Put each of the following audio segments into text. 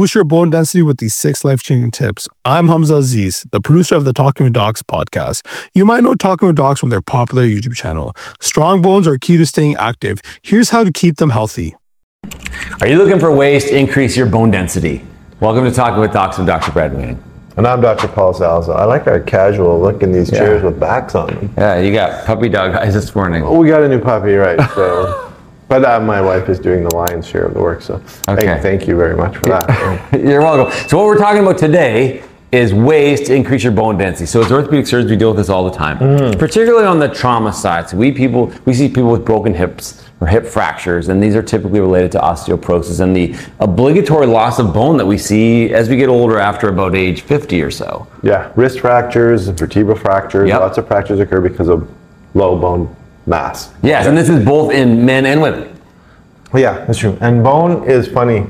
Boost your bone density with these 6 life-changing tips. I'm Hamza Aziz, the producer of the Talking with Docs podcast. You might know Talking with Docs from their popular YouTube channel. Strong bones are key to staying active. Here's how to keep them healthy. Are you looking for ways to increase your bone density? Welcome to Talking with Docs with Dr. Brad Wiening. And I'm Dr. Paul Salza. I like our casual look in these chairs with backs on them. Yeah, you got puppy dog eyes this morning. We got a new puppy, right? So, but my wife is doing the lion's share of the work, so thank you very much for that. You're welcome. So what we're talking about today is ways to increase your bone density. So as orthopedic surgeons, we deal with this all the time, particularly on the trauma side. So we see people with broken hips or hip fractures, and these are typically related to osteoporosis and the obligatory loss of bone that we see as we get older after about age 50 or so. Yeah, wrist fractures, vertebral fractures, lots of fractures occur because of low bone mass. Yes, and this is both in men and women. Yeah, that's true. And bone is funny,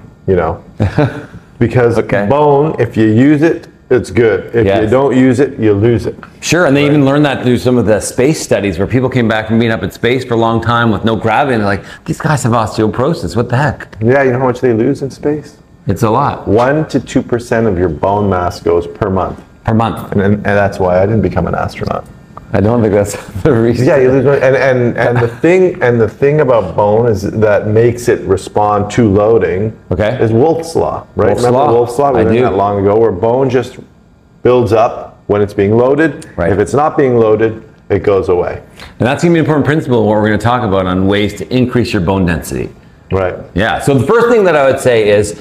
because bone, if you use it, it's good. If you don't use it, you lose it. Sure, and they even learned that through some of the space studies where people came back from being up in space for a long time with no gravity, and they're like, these guys have osteoporosis, what the heck? Yeah, you know how much they lose in space? It's a lot. 1 to 2% of your bone mass goes per month. Per month. And that's why I didn't become an astronaut. I don't think that's the reason. Yeah, you lose weight. And the thing about bone is that makes it respond to loading is Wolff's Law, right? Remember Wolff's Law? We learned that long ago, where bone just builds up when it's being loaded. Right. If it's not being loaded, it goes away. And that's going to be an important principle of what we're going to talk about on ways to increase your bone density. Right. Yeah. So the first thing that I would say is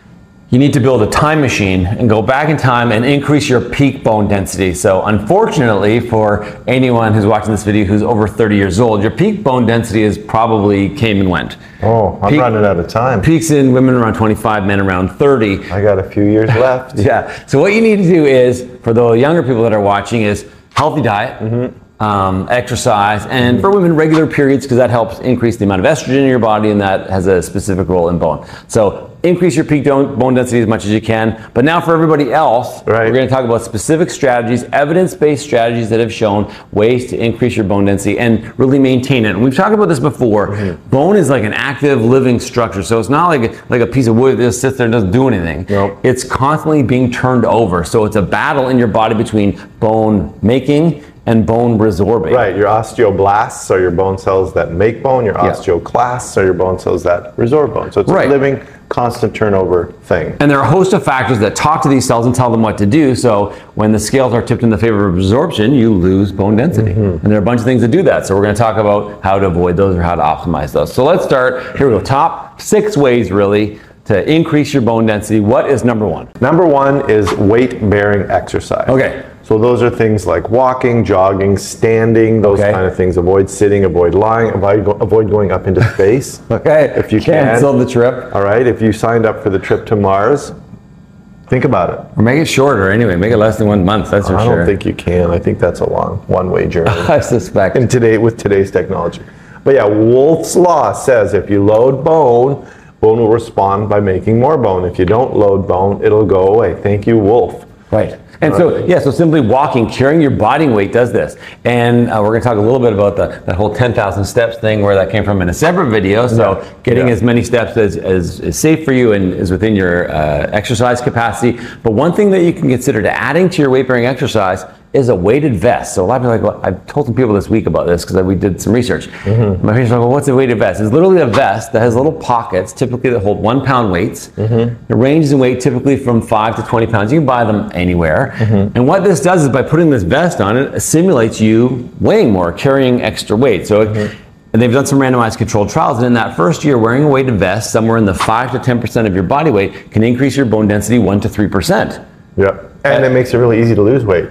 you need to build a time machine and go back in time and increase your peak bone density. So unfortunately for anyone who's watching this video who's over 30 years old, your peak bone density is probably came and went. Oh, I'm running out of time. Peaks in women around 25, men around 30. I got a few years left. Yeah. So what you need to do is, for the younger people that are watching, is healthy diet, exercise, and for women, regular periods, because that helps increase the amount of estrogen in your body, and that has a specific role in bone. So increase your peak bone density as much as you can. But now for everybody else, we're going to talk about specific strategies, evidence-based strategies that have shown ways to increase your bone density and really maintain it. And we've talked about this before. Bone is like an active living structure. So it's not like a piece of wood that just sits there and doesn't do anything. Nope. It's constantly being turned over. So it's a battle in your body between bone making and bone resorbing. Right, your osteoblasts are your bone cells that make bone, your osteoclasts are your bone cells that resorb bone. So it's a living, constant turnover thing. And there are a host of factors that talk to these cells and tell them what to do. So when the scales are tipped in the favor of resorption, you lose bone density. And there are a bunch of things that do that. So we're going to talk about how to avoid those or how to optimize those. So let's start. Here we go. Top 6 ways really to increase your bone density. What is number 1? Number 1 is weight-bearing exercise. Okay. So those are things like walking, jogging, standing, those kind of things. Avoid sitting, avoid lying, avoid going up into space. If you can. Cancel the trip. All right, if you signed up for the trip to Mars, think about it. Or make it shorter anyway, make it less than 1 month, that's for sure. I don't think you can. I think that's a long one-way journey. I suspect. And with today's technology. But yeah, Wolff's Law says if you load bone, bone will respond by making more bone. If you don't load bone, it'll go away. Thank you, Wolff. Right. And so simply walking, carrying your body weight does this. And we're going to talk a little bit about that whole 10,000 steps thing, where that came from in a separate video. So getting as many steps as is safe for you and is within your exercise capacity. But one thing that you can consider to adding to your weight-bearing exercise is a weighted vest. So a lot of people are like, well, I've told some people this week about this because we did some research. My patients are like, well, what's a weighted vest? It's literally a vest that has little pockets, typically that hold 1 pound weights. It ranges in weight typically from 5 to 20 pounds. You can buy them anywhere. And what this does is by putting this vest on, it simulates you weighing more, carrying extra weight. So and they've done some randomized controlled trials, and in that first year, wearing a weighted vest, somewhere in the 5 to 10% of your body weight can increase your bone density 1 to 3%. Yeah, and it makes it really easy to lose weight.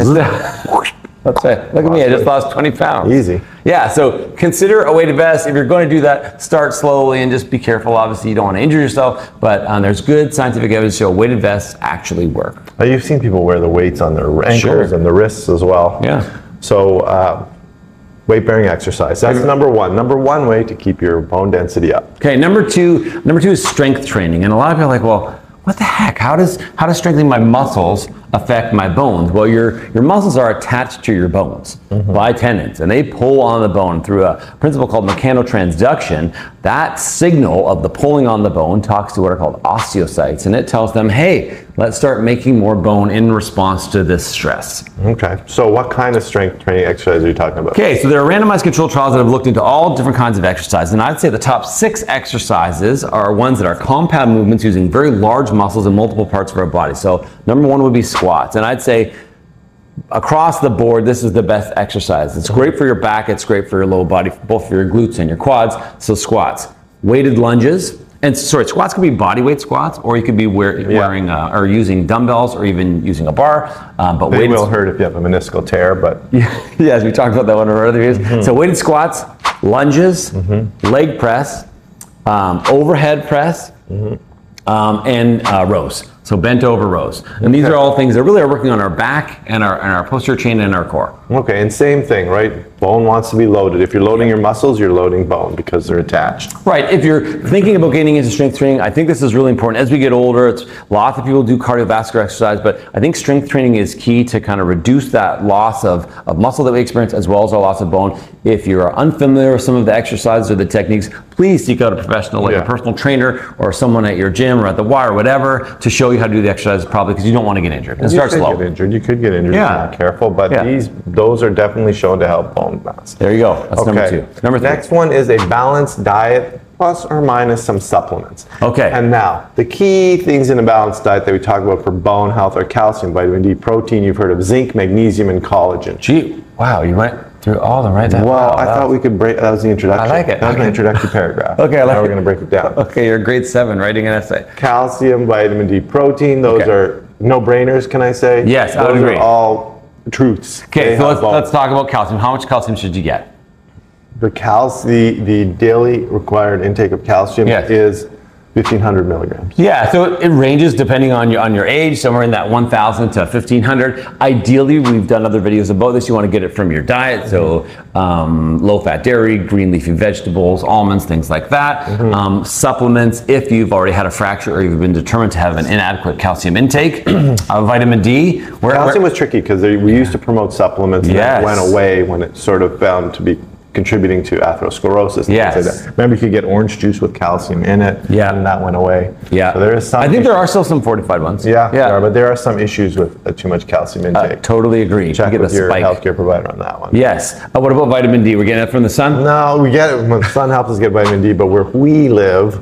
That's it. Look at me, I just lost 20 pounds. Easy. Yeah, so consider a weighted vest. If you're going to do that, start slowly and just be careful. Obviously, you don't want to injure yourself, but there's good scientific evidence to show weighted vests actually work. You've seen people wear the weights on their ankles and the wrists as well. Yeah. So weight-bearing exercise. That's number 1. Number 1 way to keep your bone density up. Okay, number two is strength training. And a lot of people are like, well, what the heck? How does strengthening my muscles affect my bones? Well, your muscles are attached to your bones by tendons, and they pull on the bone through a principle called mechanotransduction. That signal of the pulling on the bone talks to what are called osteocytes, and it tells them, hey, let's start making more bone in response to this stress. Okay, so what kind of strength training exercise are you talking about? Okay, so there are randomized controlled trials that have looked into all different kinds of exercise, and I'd say the top 6 exercises are ones that are compound movements using very large muscles in multiple parts of our body. So number 1 would be squats, and I'd say across the board, this is the best exercise. It's great for your back, it's great for your lower body, both for your glutes and your quads. So squats, weighted lunges, and sorry, squats could be body weight squats, or you could be wearing or using dumbbells, or even using a bar. But they will hurt if you have a meniscal tear. But yes, we talked about that one in our other videos. So weighted squats, lunges, leg press, overhead press, and rows. So bent over rows. And these are all things that really are working on our back and our posterior chain and our core. Okay, and same thing, right? Bone wants to be loaded. If you're loading your muscles, you're loading bone because they're attached. Right. If you're thinking about getting into strength training, I think this is really important. As we get older, lots of people do cardiovascular exercise, but I think strength training is key to kind of reduce that loss of muscle that we experience as well as our loss of bone. If you're unfamiliar with some of the exercises or the techniques, please seek out a professional like a personal trainer or someone at your gym or at the Y or whatever to show you how to do the exercises properly, because you don't want to get injured. And start slow. You could get injured if you're not careful, but those are definitely shown to help bone mass. There you go. That's number 2. Number 3. Next one is a balanced diet plus or minus some supplements. Okay. And now, the key things in a balanced diet that we talk about for bone health are calcium, vitamin D, protein. You've heard of zinc, magnesium, and collagen. Gee, wow, you went through all of them right there. Well, I thought we could break, that was the introduction. I like it. That was the introductory paragraph. Okay, I like Now we're going to break it down. Okay, you're grade 7 writing an essay. Calcium, vitamin D, protein, those are no-brainers, can I say? Yes, I would agree. agree. Those are all truths. Okay, so let's talk about calcium. How much calcium should you get? The daily required intake of calcium is 1,500 milligrams. Yeah, so it ranges depending on your age, somewhere in that 1,000 to 1,500. Ideally, we've done other videos about this. You want to get it from your diet, so low-fat dairy, green leafy vegetables, almonds, things like that. Supplements, if you've already had a fracture or you've been determined to have an inadequate calcium intake. Vitamin D. Calcium was tricky because we used to promote supplements and that went away when it sort of found to be contributing to atherosclerosis. Yes. Like that. Remember, you could get orange juice with calcium in it, and that went away. Yeah. So there is some. I think there are still some fortified ones. Yeah. But there are some issues with too much calcium intake. Totally agree. Check with your healthcare provider on that one. Yes. What about vitamin D? We're getting it from the sun? No, we get it. The sun helps us get vitamin D, but where we live,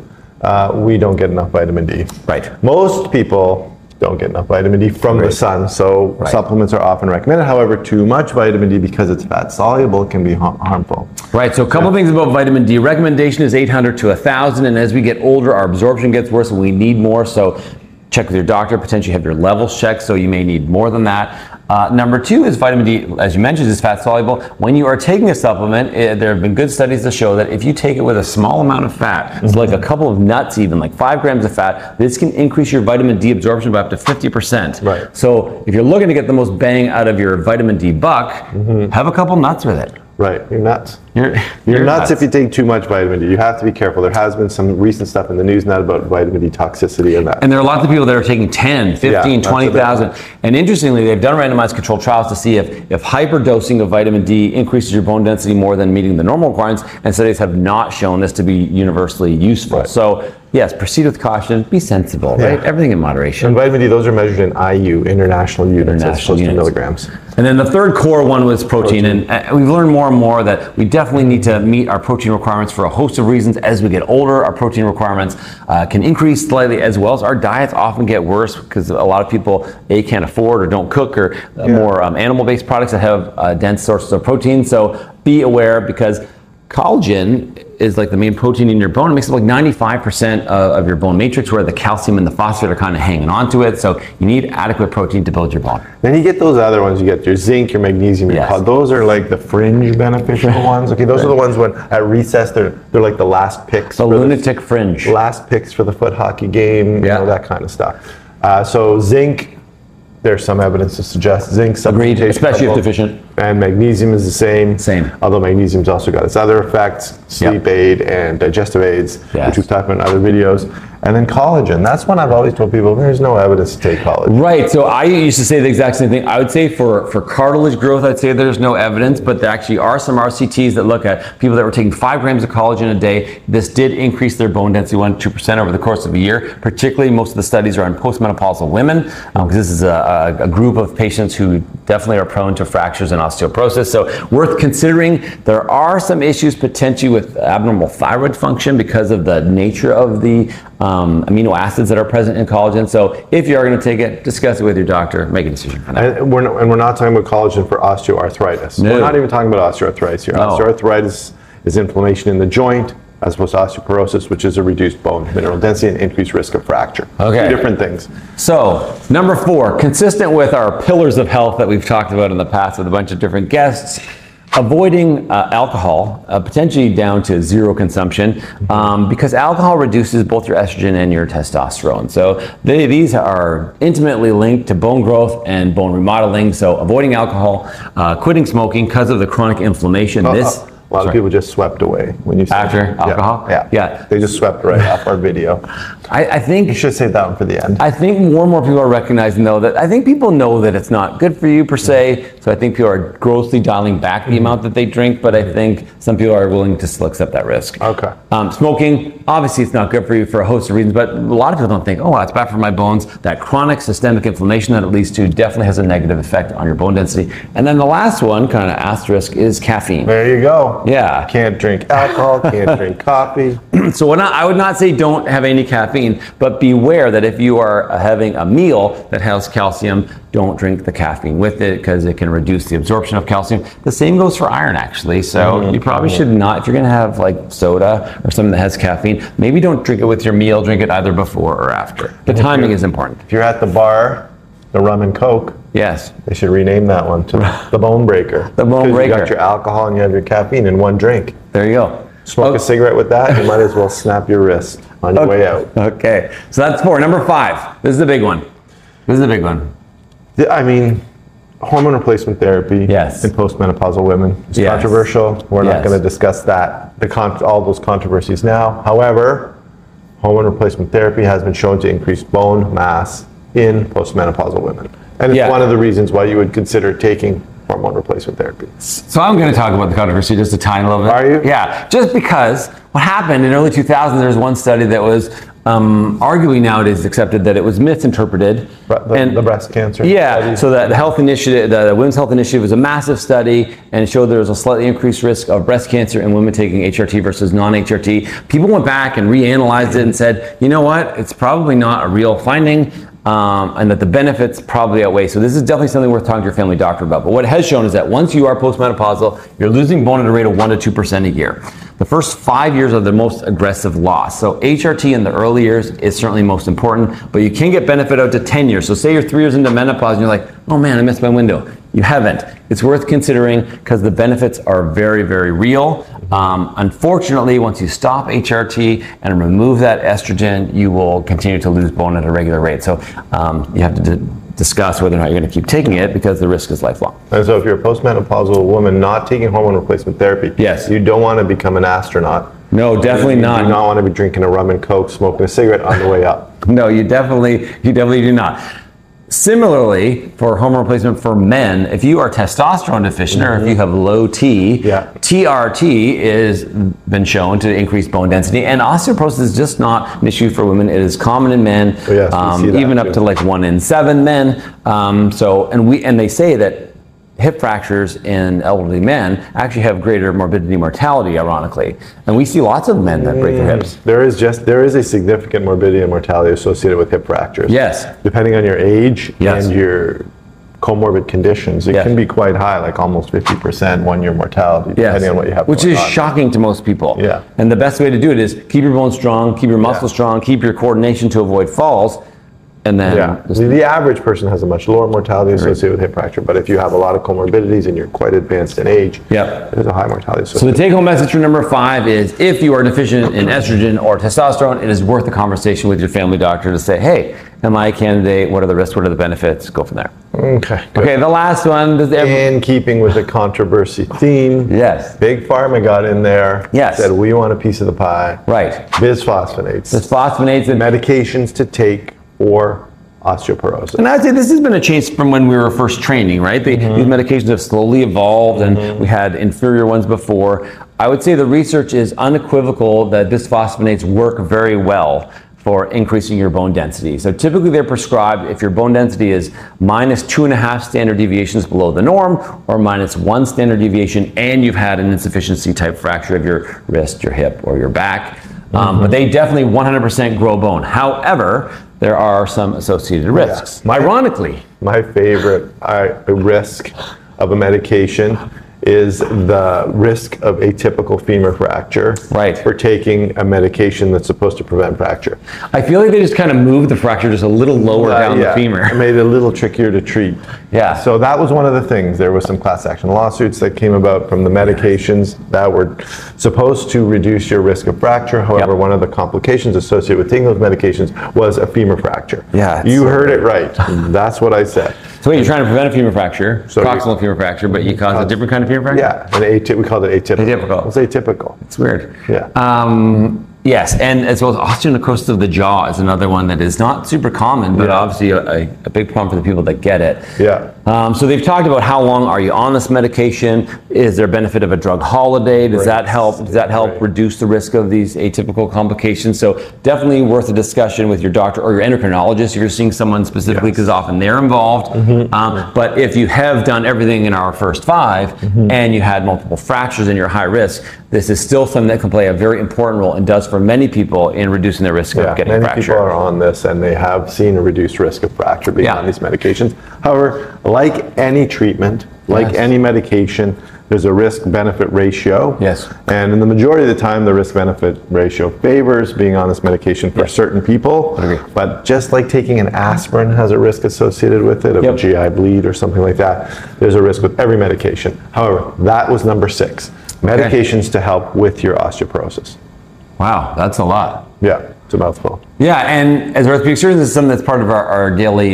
we don't get enough vitamin D. Right. Most people don't get enough vitamin D from the sun, so supplements are often recommended. However, too much vitamin D, because it's fat soluble, can be harmful. Right, so a couple things about vitamin D. Recommendation is 800 to 1,000, and as we get older, our absorption gets worse and we need more, so check with your doctor, potentially have your levels checked, so you may need more than that. Number 2 is vitamin D, as you mentioned, is fat soluble. When you are taking a supplement, there have been good studies to show that if you take it with a small amount of fat, so like a couple of nuts even, like 5 grams of fat, this can increase your vitamin D absorption by up to 50%. Right. So if you're looking to get the most bang out of your vitamin D buck, have a couple nuts with it. Right, you're nuts. You're nuts if you take too much vitamin D. You have to be careful. There has been some recent stuff in the news now about vitamin D toxicity and that. And there are lots of people that are taking 10, 15, 20,000. And interestingly, they've done randomized controlled trials to see if hyperdosing of vitamin D increases your bone density more than meeting the normal requirements, and studies have not shown this to be universally useful. Right. So yes, proceed with caution, be sensible, right? Everything in moderation. And vitamin D, those are measured in IU, international units, as opposed to milligrams. And then the third core one was protein. And we've learned more and more that we definitely need to meet our protein requirements for a host of reasons. As we get older, our protein requirements can increase slightly, as well as our diets often get worse because a lot of people can't afford or don't cook or more animal-based products that have dense sources of protein. So be aware, because collagen is like the main protein in your bone. It makes up like 95% of your bone matrix, where the calcium and the phosphate are kind of hanging on to it. So you need adequate protein to build your bone. Then you get those other ones. You get your zinc, your magnesium, your those are like the fringe beneficial ones. Okay, those are the ones when at recess they're like the last picks. The lunatic fringe. Last picks for the foot hockey game, you know, that kind of stuff. So zinc, there's some evidence to suggest zinc. Agreed, especially if deficient. And magnesium is the same. Although magnesium's also got its other effects, sleep aid and digestive aids, which we've talked about in other videos. And then collagen. That's when I've always told people there's no evidence to take collagen. Right. So I used to say the exact same thing. I would say for cartilage growth, I'd say there's no evidence, but there actually are some RCTs that look at people that were taking 5 grams of collagen a day. This did increase their bone density 1-2% over the course of a year. Particularly, most of the studies are on postmenopausal women, because this is a group of patients who definitely are prone to fractures and osteoporosis. So worth considering. There are some issues potentially with abnormal thyroid function because of the nature of the amino acids that are present in collagen. So if you are going to take it, discuss it with your doctor, make a decision for that. And we're not talking about collagen for osteoarthritis. No. We're not even talking about osteoarthritis here. No. Osteoarthritis is inflammation in the joint, as opposed to osteoporosis, which is a reduced bone mineral density and increased risk of fracture. Okay. 2 different things. So, number 4, consistent with our pillars of health that we've talked about in the past with a bunch of different guests, avoiding alcohol, potentially down to 0 consumption, because alcohol reduces both your estrogen and your testosterone. So these are intimately linked to bone growth and bone remodeling. So avoiding alcohol, quitting smoking because of the chronic inflammation. A lot of people just swept away when you said after alcohol. Yeah. They just swept right off our video. I think you should save that one for the end. I think more and more people are recognizing, though, that I think people know that it's not good for you per se. So I think people are grossly dialing back the amount that they drink, but I think some people are willing to still accept that risk. Okay. Smoking, obviously, it's not good for you for a host of reasons, but a lot of people don't think, oh, that's bad for my bones. That chronic systemic inflammation that it leads to definitely has a negative effect on your bone density. And then the last one, kind of asterisk, is caffeine. There you go. Yeah. Can't drink alcohol, can't drink coffee. So I would not say don't have any caffeine, but beware that if you are having a meal that has calcium, don't drink the caffeine with it because it can reduce the absorption of calcium. The same goes for iron, actually. So you probably should not, if you're going to have like soda or something that has caffeine, maybe don't drink it with your meal, drink it either before or after. The timing is important. If you're at the bar, the rum and coke, yes, they should rename that one to the bone breaker. The bone breaker. You got your alcohol and you have your caffeine in one drink. There you go. Smoke a cigarette with that, you might as well snap your wrist on your way out. Okay, so that's 4. Number 5. This is the big one. I mean, hormone replacement therapy in postmenopausal women is controversial. We're not going to discuss that, all those controversies now. However, hormone replacement therapy has been shown to increase bone mass in postmenopausal women. And it's one of the reasons why you would consider taking hormone replacement therapy. So I'm going to talk about the controversy just a tiny little bit. Are you? Yeah, just because what happened in early 2000s, there was one study that was arguably nowadays accepted that it was misinterpreted. The breast cancer study. So the Health Initiative, the Women's Health Initiative was a massive study and it showed there was a slightly increased risk of breast cancer in women taking HRT versus non-HRT. People went back and reanalyzed it and said, you know what, it's probably not a real finding. And that the benefits probably outweigh. So this is definitely something worth talking to your family doctor about. But what it has shown is that once you are postmenopausal, you're losing bone at a rate of 1 to 2% a year. The first 5 years are the most aggressive loss. So HRT in the early years is certainly most important, but you can get benefit out to 10 years. So say you're 3 years into menopause and you're like, oh man, I missed my window. You haven't. It's worth considering because the benefits are very, very real. Unfortunately, once you stop HRT and remove that estrogen, you will continue to lose bone at a regular rate. So you have to discuss whether or not you're going to keep taking it because the risk is lifelong. And so if you're a postmenopausal woman not taking hormone replacement therapy, you don't want to become an astronaut. No, definitely not. You do not want to be drinking a rum and coke, smoking a cigarette on the way up. No, you definitely do not. Similarly, for hormone replacement for men, if you are testosterone deficient or if you have low T, TRT is been shown to increase bone density, and osteoporosis is just not an issue for women. It is common in men, even up to like 1 in 7 men. And they say that hip fractures in elderly men actually have greater morbidity and mortality, ironically. And we see lots of men that break their hips. There is a significant morbidity and mortality associated with hip fractures. Yes. Depending on your age and your comorbid conditions, it can be quite high, like almost 50% 1-year mortality, depending on what you have. Which is shocking to most people. Yeah. And the best way to do it is keep your bones strong, keep your muscles strong, keep your coordination to avoid falls. And then the average person has a much lower mortality associated with hip fracture, but if you have a lot of comorbidities and you're quite advanced in age, there's a high mortality associated. So the take-home message for number 5 is if you are deficient in estrogen or testosterone, it is worth a conversation with your family doctor to say, hey, Am I a candidate? What are the risks? What are the benefits? Go from there. Okay. Good. Okay, the last one. In keeping with the controversy theme, yes. Big Pharma got in there. Yes. Said we want a piece of the pie. Right. Bisphosphonates. Bisphosphonates. And medications to take for osteoporosis. And I'd say this has been a change from when we were first training, right? These medications have slowly evolved, and we had inferior ones before. I would say the research is unequivocal that bisphosphonates work very well for increasing your bone density. So typically they're prescribed if your bone density is minus 2.5 standard deviations below the norm, or minus 1 standard deviation, and you've had an insufficiency type fracture of your wrist, your hip, or your back. But they definitely 100% grow bone. However, there are some associated risks. Yeah. Ironically, my favorite risk of a medication is the risk of atypical femur fracture for taking a medication that's supposed to prevent fracture. I feel like they just kind of moved the fracture just a little lower down the femur. It made it a little trickier to treat. Yeah. So that was one of the things. There was some class action lawsuits that came about from the medications that were supposed to reduce your risk of fracture. However, one of the complications associated with taking those medications was a femur fracture. Yeah. You heard it right. That's what I said. So wait, you're trying to prevent a femur fracture, proximal femur fracture, but you cause a different kind of femur fracture? Yeah, we called it atypical. Atypical. It's atypical. It's weird. Yeah. Yes, and as well as osteonecrosis of the jaw is another one that is not super common, but obviously a big problem for the people that get it. Yeah. So they've talked about how long are you on this medication? Is there a benefit of a drug holiday? Does that help? Does that help reduce the risk of these atypical complications? So definitely worth a discussion with your doctor or your endocrinologist if you're seeing someone specifically, because often they're involved. But if you have done everything in our first 5 and you had multiple fractures and you're high risk, this is still something that can play a very important role and does for many people in reducing the risk of getting many fracture. People are on this and they have seen a reduced risk of fracture being on these medications. However, like any treatment, like any medication, there's a risk-benefit ratio. Yes. And in the majority of the time, the risk-benefit ratio favors being on this medication for certain people. But just like taking an aspirin has a risk associated with it, of a GI bleed or something like that, there's a risk with every medication. However, that was number 6. Medications to help with your osteoporosis. Wow, that's a lot. Yeah, it's a mouthful. Yeah, and as orthopedic surgeons, this is something that's part of our daily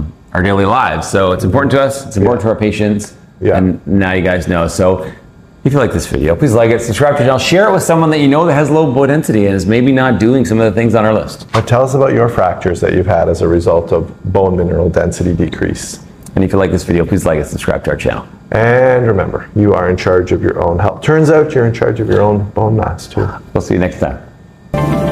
lives. So it's important to us. It's important to our patients. Yeah. And now you guys know. So if you like this video, please like it, subscribe to the channel, share it with someone that you know that has low bone density and is maybe not doing some of the things on our list. But tell us about your fractures that you've had as a result of bone mineral density decrease. And if you like this video, please like it, subscribe to our channel. And remember, you are in charge of your own health. Turns out you're in charge of your own bone mass too. We'll see you next time.